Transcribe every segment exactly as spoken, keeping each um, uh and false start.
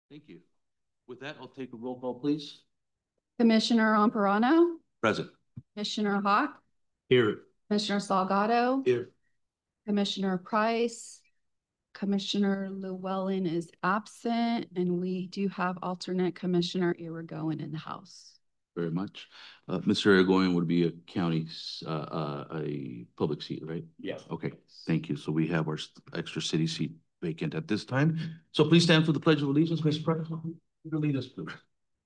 Thank you. With that, I'll take a roll call, please. Commissioner Amparano, Present. Commissioner Hawk, Here. Commissioner Salgado, Here. Commissioner Price, Commissioner Llewellyn is absent, and we do have alternate Commissioner Irigoyen in the house. Very much. Uh, Mister Irigoyen would be a county, uh, uh, a public seat, right? Yes. Okay, thank you. So we have our extra city seat vacant at this time. So please stand for the Pledge of Allegiance, Mister President. Lead us, please.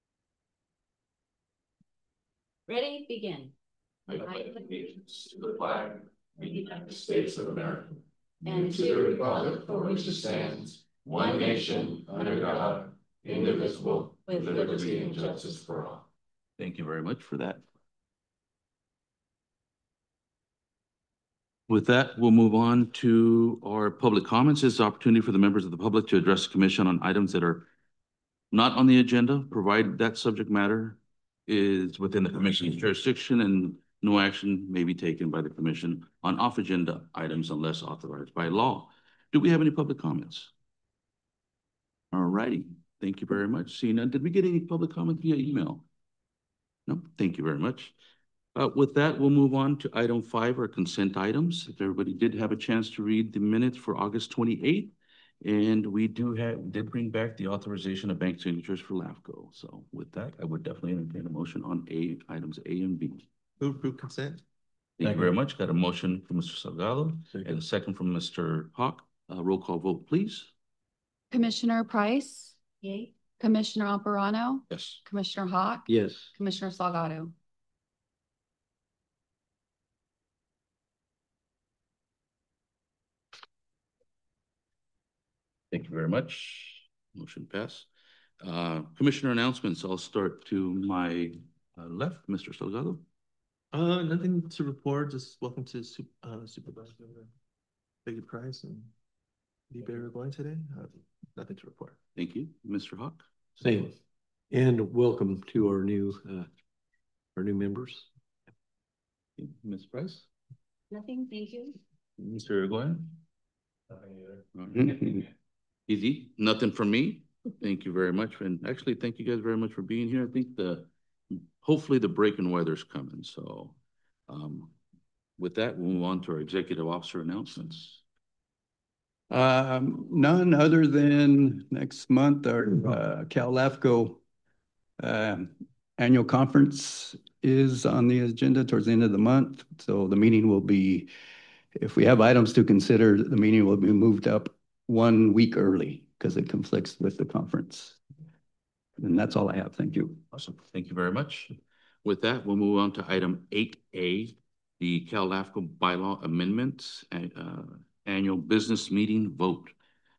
Ready? Begin. I pledge allegiance to the flag of the United States of America and to the republic for which it stands, one nation, under God, indivisible, with liberty and justice for all. Thank you very much for that. With that, we'll move on to our public comments. This is an opportunity for the members of the public to address the commission on items that are not on the agenda, provided that subject matter is within the commission's jurisdiction and no action may be taken by the commission on off-agenda items unless authorized by law. Do we have any public comments? All righty. Thank you very much. Seeing none, did we get any public comment via email? No, thank you very much. Uh, with that, we'll move on to item five, our consent items. If everybody did have a chance to read the minutes for August twenty-eighth, and we do have, did bring back the authorization of bank signatures for LAFCO. So with that, I would definitely entertain a motion on A, items A and B. Move approve consent. Thank you very much. Got a motion from Mister Salgado and a second from Mister Hawk. Uh, roll call vote, please. Commissioner Price? Yay. Commissioner Amparano? Yes. Commissioner Hawk? Yes. Commissioner Salgado? Thank you very much. Motion passed. Uh, Commissioner announcements. I'll start to my uh, left, Mister Salgado. Uh, nothing to report. Just welcome to uh, Supervisor Peggy Price and D. Barry going today. Uh, nothing to report. Thank you, Mister Hawk. Same, and welcome to our new uh, our new members. Miz Price. Nothing, thank you. Mister Irigoyen. Nothing either. Easy. Nothing from me. Thank you very much, and actually, thank you guys very much for being here. I think the hopefully the break in weather's coming. So, um, with that, we'll move on to our executive officer announcements. Um, none other than next month, our uh, Cal LAFCO uh, annual conference is on the agenda towards the end of the month. So the meeting will be, if we have items to consider, the meeting will be moved up one week early because it conflicts with the conference. And that's all I have. Thank you. Awesome. Thank you very much. With that, we'll move on to item eight A, the Cal LAFCO bylaw amendments and uh, annual business meeting vote.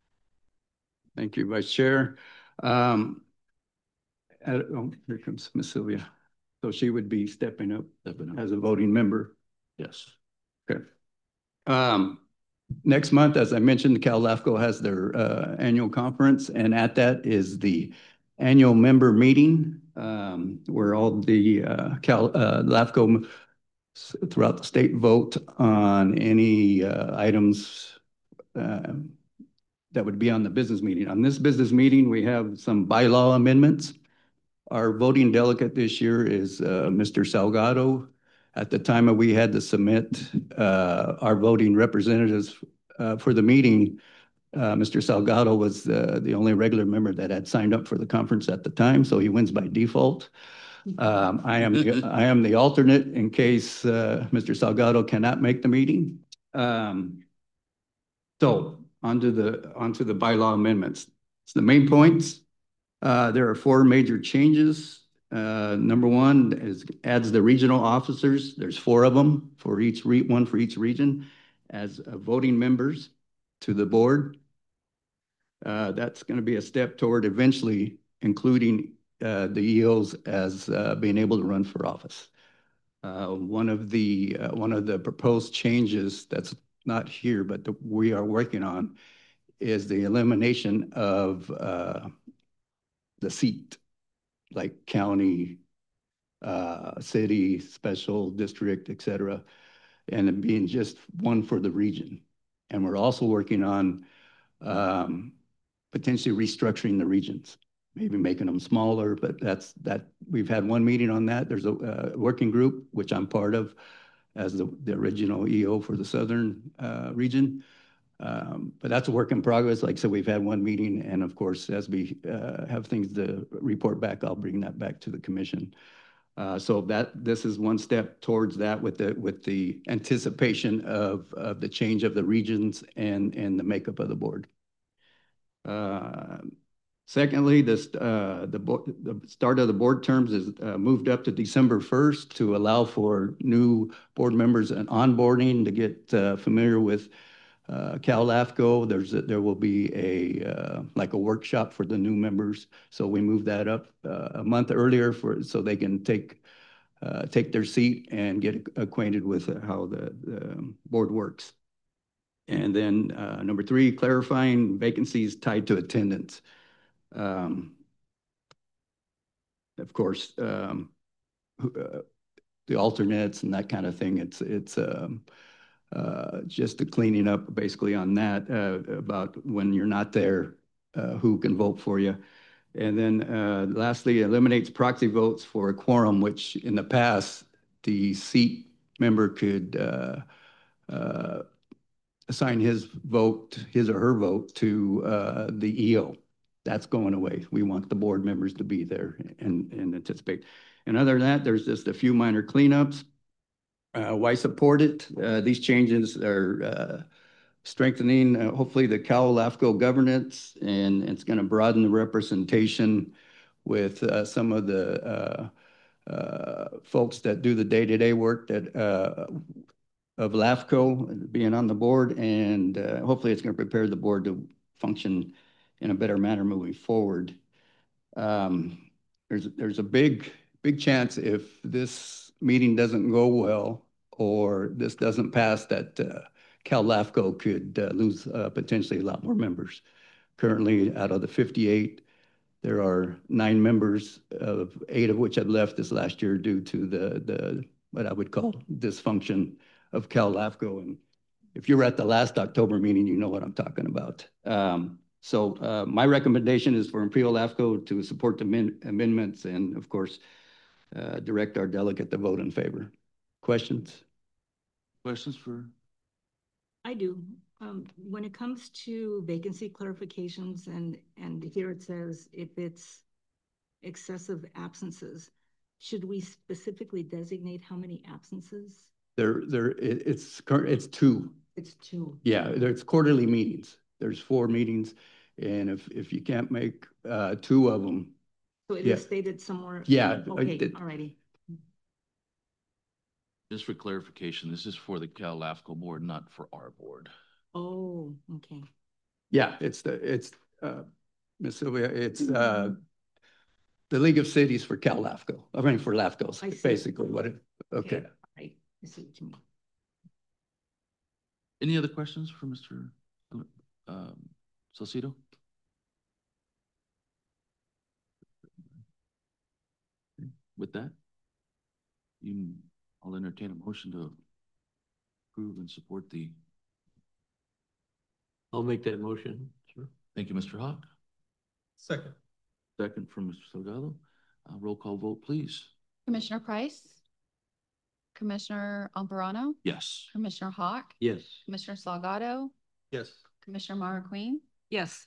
Thank you, Vice Chair. Um, uh, oh, here comes Miss Sylvia. So she would be stepping up, stepping up as a voting member. Yes. Okay. Um, next month, as I mentioned, Cal LAFCO has their uh, annual conference, and at that is the annual member meeting um, where all the uh, Cal uh, LAFCO throughout the state vote on any uh, items uh, that would be on the business meeting. On this business meeting, we have some bylaw amendments. Our voting delegate this year is uh, Mister Salgado. At the time we had to submit uh, our voting representatives uh, for the meeting, uh, Mister Salgado was uh, the only regular member that had signed up for the conference at the time, so he wins by default. Um, I am the, I am the alternate in case uh, Mister Salgado cannot make the meeting. Um, so onto the onto the bylaw amendments. So the main points. Uh, there are four major changes. Uh, number one is adds the regional officers. There's four of them for each re one for each region as uh, voting members to the board. Uh, that's going to be a step toward eventually including uh, the E Os as uh, being able to run for office. Uh, one of the uh, one of the proposed changes that's not here, but the, we are working on, is the elimination of uh, the seat, like county, uh, city, special district, et cetera, and it being just one for the region. And we're also working on um, potentially restructuring the regions. maybe making them smaller, but that's that, we've had one meeting on that. There's a, uh working group, which I'm part of as the, the original E O for the southern uh, region. Um, but that's a work in progress. Like I said, we've had one meeting, and of course, as we uh, have things to report back, I'll bring that back to the commission. Uh, so that this is one step towards that with the with the anticipation of, of the change of the regions and, and the makeup of the board. Uh, secondly, this uh, the, the start of the board terms is uh, moved up to December first to allow for new board members and onboarding to get uh, familiar with uh, Cal LAFCO. There's a, there will be a uh, like a workshop for the new members, so we moved that up uh, a month earlier for so they can take uh, take their seat and get acquainted with how the, the board works. And then uh, number three, clarifying vacancies tied to attendance. Um, of course, um, uh, the alternates and that kind of thing. It's it's um, uh, just the cleaning up basically on that uh, about when you're not there, uh, who can vote for you. And then uh, lastly, eliminates proxy votes for a quorum, which in the past, the seat member could uh, uh, assign his vote, his or her vote to uh, the E O. That's going away. We want the board members to be there and, and anticipate. And other than that, there's just a few minor cleanups. Uh, why support it? Uh, these changes are uh, strengthening, uh, hopefully, the Cal LAFCO governance, and it's going to broaden the representation with uh, some of the uh, uh, folks that do the day-to-day work that uh, of LAFCO being on the board, and uh, hopefully it's going to prepare the board to function in a better manner moving forward. Um, there's there's a big big chance if this meeting doesn't go well or this doesn't pass that uh, Cal LAFCO could uh, lose uh, potentially a lot more members. Currently, out of the fifty-eight, there are nine members, of eight of which have left this last year due to the the what I would call dysfunction of Cal LAFCO. And if you were at the last October meeting, you know what I'm talking about. Um, so uh, my recommendation is for Imperial LAFCO to support the min amendments and, of course, uh, direct our delegate to vote in favor. Questions? Questions for? I do. Um, when it comes to vacancy clarifications, and, and here it says if it's excessive absences, should we specifically designate how many absences? There, there, it, it's current. It's two. It's two. Yeah, there's quarterly meetings. There's four meetings, and if if you can't make uh, two of them, So it yeah. is stated somewhere? Yeah. Okay, it, alrighty. Just for clarification, this is for the Cal LAFCO board, not for our board. Oh, okay. Yeah, it's the it's uh, Miz Sylvia. It's uh, the League of Cities for Cal LAFCO. I mean for LAFCOs, I see. basically what it. Okay. Okay. Right. I see what you mean. Any other questions for Mister Um, Salcido? With that, you, I'll entertain a motion to approve and support the. I'll make that motion. Sure. Thank you, Mister Hawk. Second. Second from Mister Salgado. Uh, roll call vote, please. Commissioner Price, Commissioner Alvarado, Yes. Commissioner Hawk, Yes. Commissioner Salgado, Yes. Commissioner Mara Queen. Yes.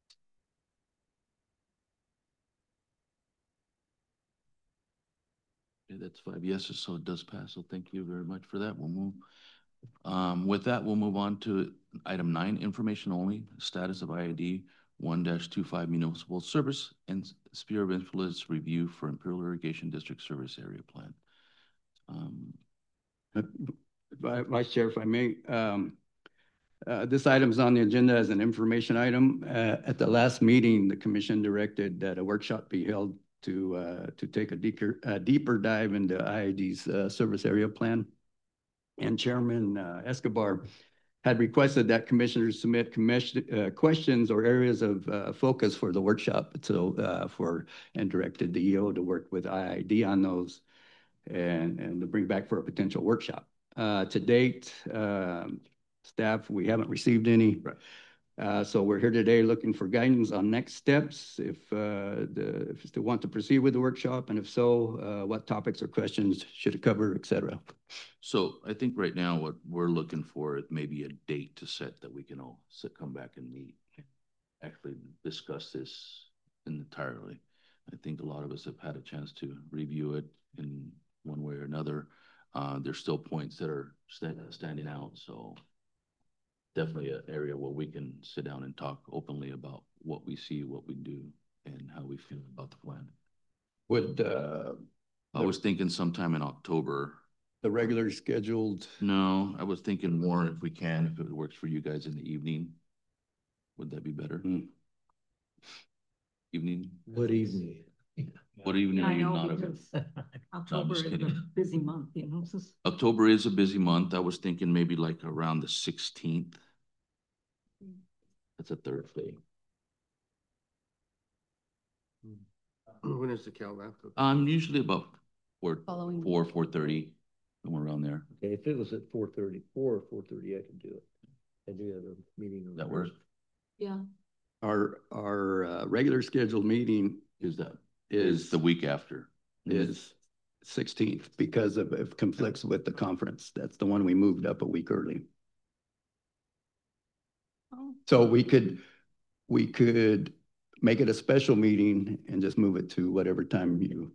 Okay, that's five yeses, so it does pass. So thank you very much for that. We'll move. Um, with that, we'll move on to item nine, information only, status of I I D one dash two five municipal service and sphere of influence review for Imperial Irrigation District Service Area Plan. Um, Vice Chair, if I may, um, uh, this item is on the agenda as an information item. Uh, at the last meeting, the commission directed that a workshop be held to uh, to take a deeper, a deeper dive into I I D's uh, service area plan. And Chairman uh, Escobar had requested that commissioners submit commission, uh, questions or areas of uh, focus for the workshop. So uh, for and directed the E O to work with I I D on those and, and to bring back for a potential workshop. Uh, to date, um, staff, we haven't received any. Right. Uh, so we're here today looking for guidance on next steps, if, uh, the, if they want to proceed with the workshop, and if so, uh, what topics or questions should it cover, et cetera. So I think right now what we're looking for is maybe a date to set that we can all sit, come back and meet, actually discuss this entirely. I think a lot of us have had a chance to review it in one way or another. Uh, there's still points that are stand, standing out, so definitely an area where we can sit down and talk openly about what we see, what we do, and how we feel about the plan. Would, uh, I was thinking sometime in October. the regular scheduled, No, I was thinking more if we can, if it works for you guys in the evening. Would that be better? Hmm. Evening? What evening? What evening are I you know not available? because October is a kidding. busy month, you know. This is- October is a busy month. I was thinking maybe like around the sixteenth. That's a Thursday. When is the Cal LAFCO? Um, usually about four, Following. four, four thirty, somewhere around there. Okay, if it was at four thirty, four or four thirty, I could do it. I do have a meeting. on That works. Yeah, our, our, uh, regular scheduled meeting Is that, is is, the week after. is sixteenth because of, of conflicts with the conference. That's the one we moved up a week early. oh, So we could, we could make it a special meeting and just move it to whatever time you,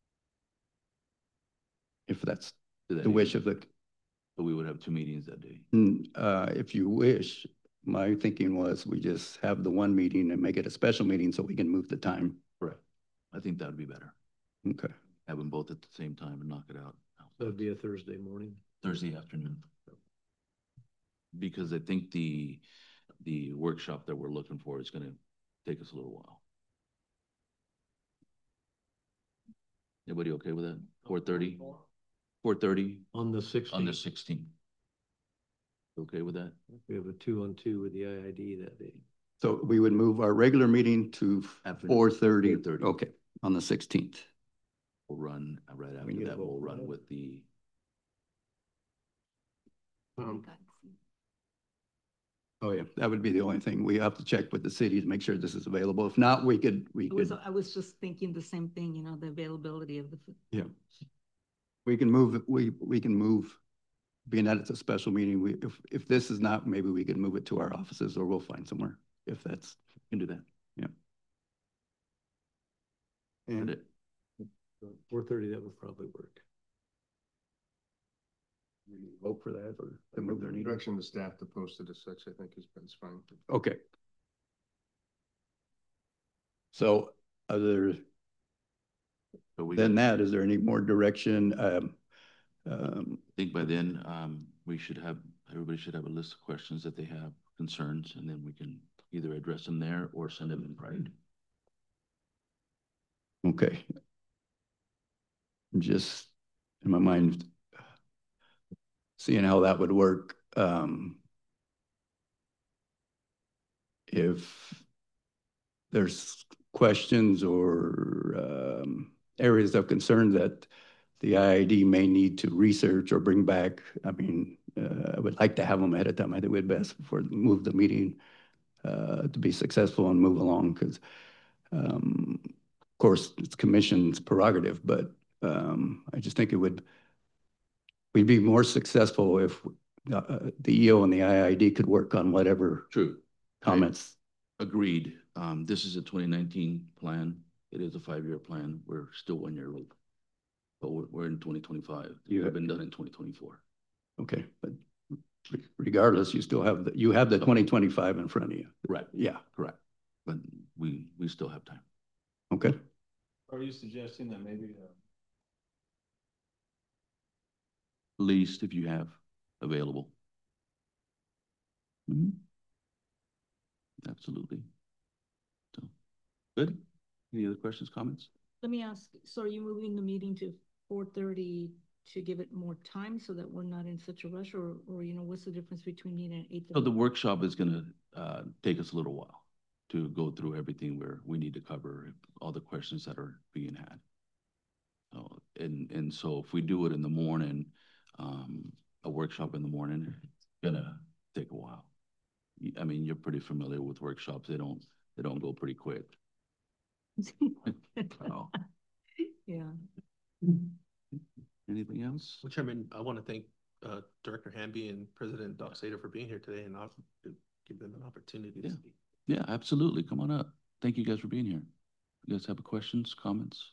if that's to that the wish evening. of the, So we would have two meetings that day. mm, uh, if you wish. My thinking was we just have the one meeting and make it a special meeting so we can move the time. Correct. I think that would be better. Okay. Have them both at the same time and knock it out. So it'd be a Thursday morning. Thursday afternoon. Because I think the, the workshop that we're looking for is gonna take us a little while. Everybody okay with that? Four thirty? Four thirty On the on the sixteenth, sixteenth. Okay with that? we have a two on two with the I I D that day. So we would move our regular meeting to Afternoon. four thirty. four thirty. Okay, on the sixteenth. We'll run, uh, right We after get a that, vote we'll for run that? with the, Um, Oh, yeah, that would be the only thing. We have to check with the city to make sure this is available. If not, we could, we I was, could, I was just thinking the same thing, you know, the availability of the, f- yeah. We can move, we, we can move, being that it's a special meeting, we, if, if this is not, maybe we could move it to our offices or we'll find somewhere if that's, can do that. yeah. Got And it. Four thirty, that would probably work. vote for that or to move their meeting. Direction to staff to post it as such, I think is, is fine. Okay. So other So we than got- that, is there any more direction? Um, um, I think by then, um, we should have, everybody should have a list of questions that they have, concerns, and then we can either address them there or send them in writing. okay. Just in my mind, seeing how that would work. Um, if there's questions or um, areas of concern that the I I D may need to research or bring back, I mean, uh, I would like to have them ahead of time. I think we'd best before move the meeting uh, to be successful and move along because, um, of course, it's commission's prerogative, but um, I just think it would, we'd be more successful if uh, the E O and the I I D could work on whatever True. comments. Agreed. Um, this is a twenty nineteen plan. It is a five-year plan. We're still one year late. But we're, we're in twenty twenty-five. You- It's been done in twenty twenty-four. Okay, but re- regardless, you still have, the you have the twenty twenty-five in front of you. Right, Yeah, correct. But we, we still have time. okay. Are you suggesting that maybe, uh, Least if you have available. Mhm. Absolutely. So, good. Any other questions, comments? let me ask, so are you moving the meeting to four thirty to give it more time so that we're not in such a rush or, or, you know, what's the difference between meeting at eight So thirty? the workshop is gonna, uh, take us a little while to go through everything where we need to cover all the questions that are being had. So, and, and so if we do it in the morning, um, a workshop in the morning, it's gonna take a while. y- I mean, you're pretty familiar with workshops. They don't, they don't go pretty quick. So, Yeah. anything else? Well, Chairman, I want to thank uh, Director Hamby and President Doc Sater for being here today and I'll give them an opportunity to Yeah. speak. Yeah, absolutely. Come on up. Thank you guys for being here. You guys have questions, comments?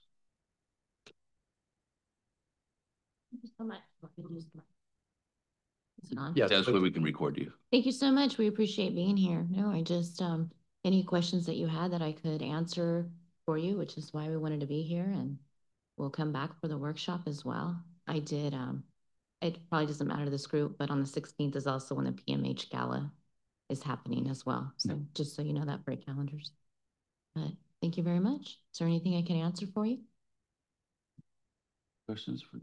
Thank you so much. Is it on? Yes. That's where we can record you. Thank you so much. We appreciate being here. No, I just, um, any questions that you had that I could answer for you, which is why we wanted to be here, and we'll come back for the workshop as well. I did, um, it probably doesn't matter to this group, but on the sixteenth is also when the P M H Gala is happening as well. So just so you know that for your calendars. But thank you very much. Is there anything I can answer for you? Questions for?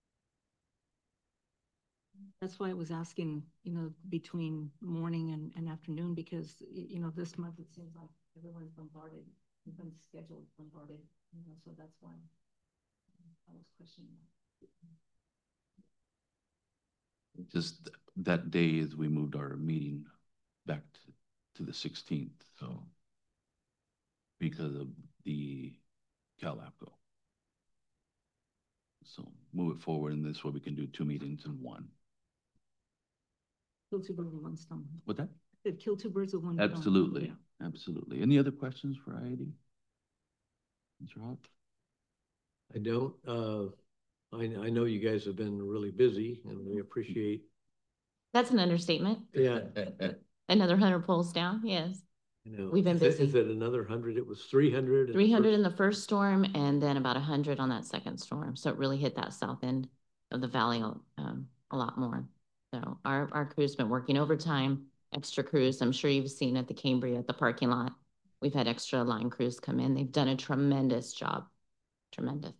That's why I was asking, you know, between morning and, and afternoon, because, y- you know, this month it seems like everyone's bombarded, everyone's scheduled bombarded, you know, so that's why I was questioning. Just th- that day is we moved our meeting back to, to the sixteenth, so. Because of the CalAPCO. So move it forward and this way we can do two meetings in one. Kill two birds with one stone. With that? Said kill two birds with one stone. Absolutely, Yeah. absolutely. Any other questions for I A D? Mister Hawk? I don't, uh, I, I know you guys have been really busy and we appreciate, That's an understatement. yeah. Another hundred polls down, yes. You know, We've been is it- busy. Is it another hundred? It was three hundred. Three hundred in the first storm and then about a hundred on that second storm. So it really hit that south end of the valley um, a lot more. So our, our crew's been working overtime, extra crews. I'm sure you've seen at the Cambria at the parking lot. We've had extra line crews come in. They've done a tremendous job. Tremendous.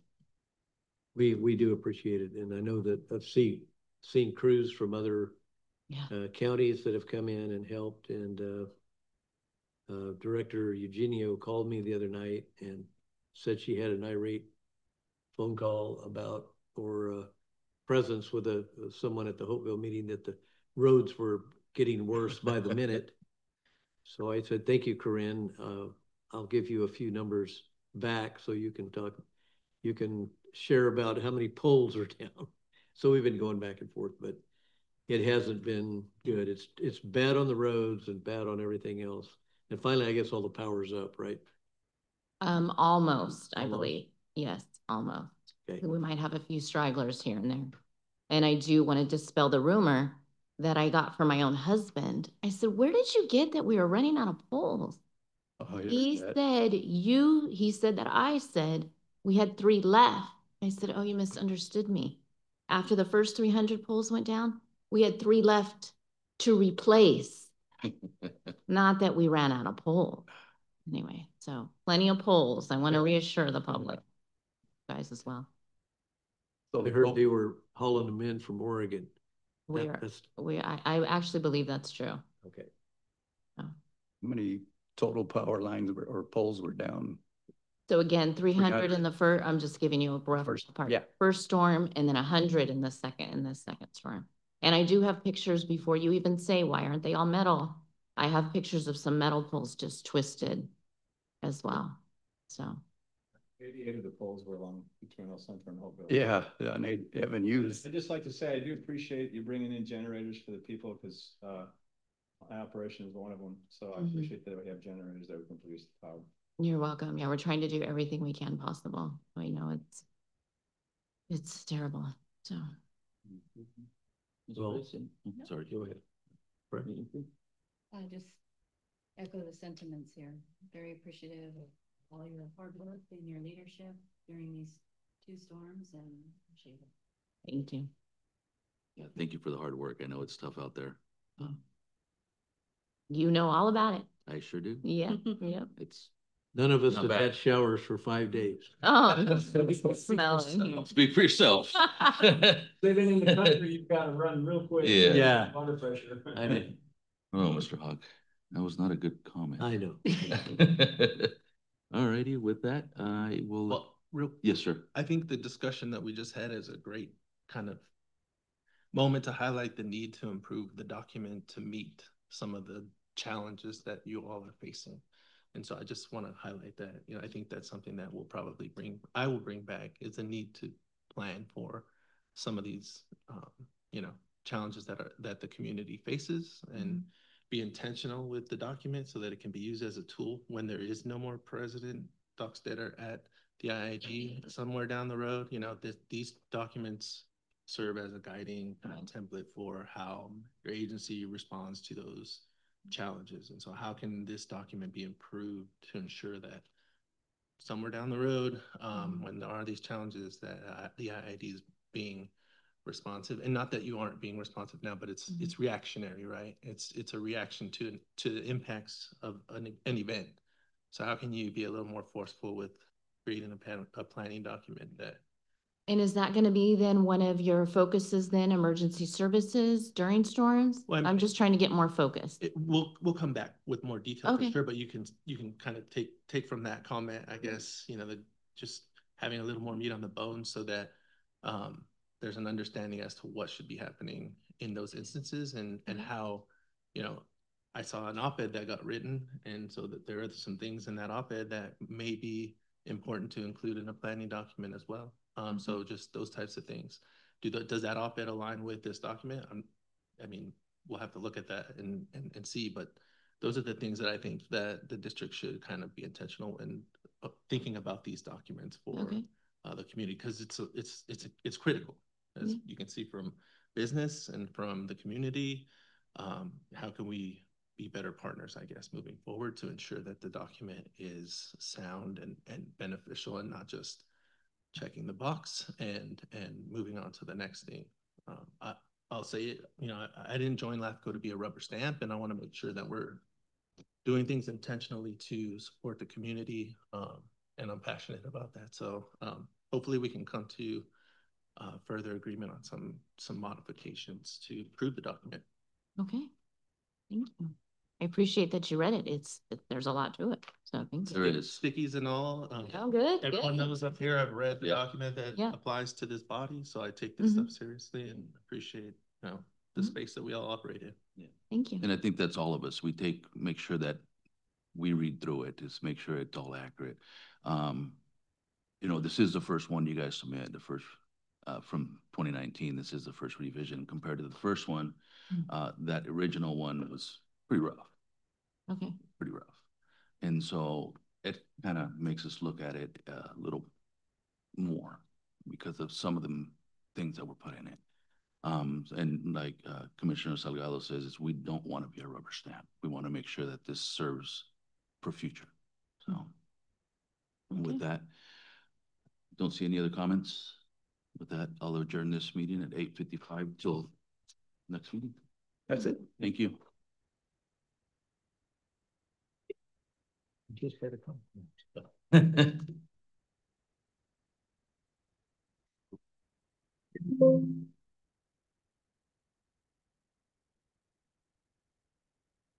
We, we do appreciate it. And I know that I've seen, seen crews from other Yeah. uh, counties that have come in and helped. And uh, uh, Director Eugenio called me the other night and said she had an irate phone call about, or uh, presence with a, someone at the Hopeville meeting, that the roads were getting worse by the minute. So I said, thank you, Corinne. Uh, I'll give you a few numbers back so you can talk, you can share about how many poles are down. So we've been going back and forth, but it hasn't been good. It's, it's bad on the roads and bad on everything else. And finally, I guess all the power's up, right? Um, almost, I Almost. believe. Yes, almost. Okay. We might have a few stragglers here and there. And I do want to dispel the rumor that I got from my own husband. I said, where did you get that we were running out of poles? Oh, I He heard that. said, you, he said that I said we had three left. I said, oh, you misunderstood me. After the first three hundred poles went down, we had three left to replace. Not that we ran out of poles. Anyway, so plenty of poles. I want to reassure the public, guys, as well. So I the heard pol- they were hauling them in from Oregon. We That- are, that's- we, I, I actually believe that's true. Okay. So, How many total power lines were- or poles were down? so again, three hundred in hundred. the first, I'm just giving you a rough First, part. yeah. First storm and then a hundred in the second, in the second storm. And I do have pictures before you even say, why aren't they all metal? I have pictures of some metal poles just twisted as well. So, Eighty-eight of the poles were along between El Centro and Hopeville. Yeah, yeah, and they haven't used. I'd just like to say, I do appreciate you bringing in generators for the people, because, uh, my operation is one of them, so I Mhm. appreciate that we have generators that we can produce the power. you're welcome. Yeah, we're trying to do everything we can possible. I know it's, it's terrible. So, Mister Well, Wilson? Oh, sorry. Go ahead. Brett? I just echo the sentiments here. Very appreciative of all your hard work and your leadership during these two storms, and appreciate it. thank you. Yeah, thank you for the hard work. I know it's tough out there. You know all about it. I sure do. Yeah, yep. It's, None of us Not have bad. had showers for five days. Oh, smelling. speak for yourself. Living in the country, you've got to run real quick. Yeah. Yeah. Water pressure. I know. Oh, Mister Hawk, that was not a good comment. I know. All righty, with that, I will, Well, real, yes, sir. I think the discussion that we just had is a great kind of moment to highlight the need to improve the document to meet some of the challenges that you all are facing. And so I just want to highlight that, you know, I think that's something that we'll probably bring, I will bring back, is a need to plan for some of these, um, you know, challenges that are, that the community faces, and mm-hmm. be intentional with the document so that it can be used as a tool when there is no more President Dockstader at the I I G somewhere down the road. You know, this, these documents serve as a guiding uh, template for how your agency responds to those challenges. And so how can this document be improved to ensure that somewhere down the road, um, mm-hmm. when there are these challenges, that uh, the I I D is being responsive, and not that you aren't being responsive now, but it's mm-hmm. it's reactionary, right? It's it's a reaction to to the impacts of an, an event. So how can you be a little more forceful with creating a, plan, a planning document that? And is that going to be then one of your focuses then, emergency services during storms? Well, I'm, I'm just trying to get more focused. It, we'll we'll come back with more detail okay. for sure, but you can you can kind of take take from that comment, I guess, you know, the, just having a little more meat on the bone so that um, there's an understanding as to what should be happening in those instances, and and how, you know, I saw an op-ed that got written, and so that there are some things in that op-ed that may be important to include in a planning document as well. Um, so just those types of things. Do the, does that op-ed align with this document? I'm, I mean, we'll have to look at that and, and, and see, but those are the things that I think that the district should kind of be intentional in uh, thinking about these documents for okay. uh, the community, because it's, a, it's, it's, a, it's critical, as yeah. you can see from business and from the community. Um, how can we be better partners, I guess, moving forward to ensure that the document is sound and, and beneficial, and not just checking the box and and moving on to the next thing. Um, I, I'll say it, you know, I, I didn't join LAFCO to be a rubber stamp, and I want to make sure that we're doing things intentionally to support the community, um, and I'm passionate about that. So um, hopefully we can come to uh, further agreement on some some modifications to improve the document. Okay, thank you. I appreciate that you read it. It's it, there's a lot to it. So thank you. There is stickies and all. Um, oh, good. Everyone good. knows up here I've read the yeah. document that yeah. applies to this body, so I take this mm-hmm. stuff seriously and appreciate, you know, the mm-hmm. space that we all operate in. Yeah. Thank you. And I think that's all of us. We take make sure that we read through it, just make sure it's all accurate. Um, you know, this is the first one you guys submitted, the first uh, from twenty nineteen. This is the first revision compared to the first one. Mm-hmm. Uh, that original one was pretty rough. Okay. Pretty rough. And so it kind of makes us look at it a little more because of some of the things that were put in it. Um, and like uh, Commissioner Salgado says, is we don't want to be a rubber stamp. We want to make sure that this serves for future. So okay. with that, don't see any other comments. With that, I'll adjourn this meeting at eight fifty-five till next meeting. That's it. Thank you. Just had a comment.